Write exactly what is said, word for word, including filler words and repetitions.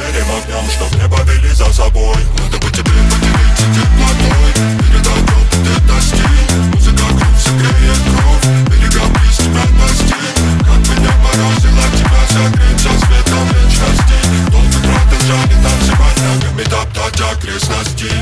горим огнем, чтоб не повели за собой. Надо бы тебе поделиться теплотой, передохнет это стиль. Музыка грув согреет кровь, берегом близ тебя постель. Как бы не морозило тебя, согреться светом вечности. Долго продолжали танцевать ногами, топтать окрестности.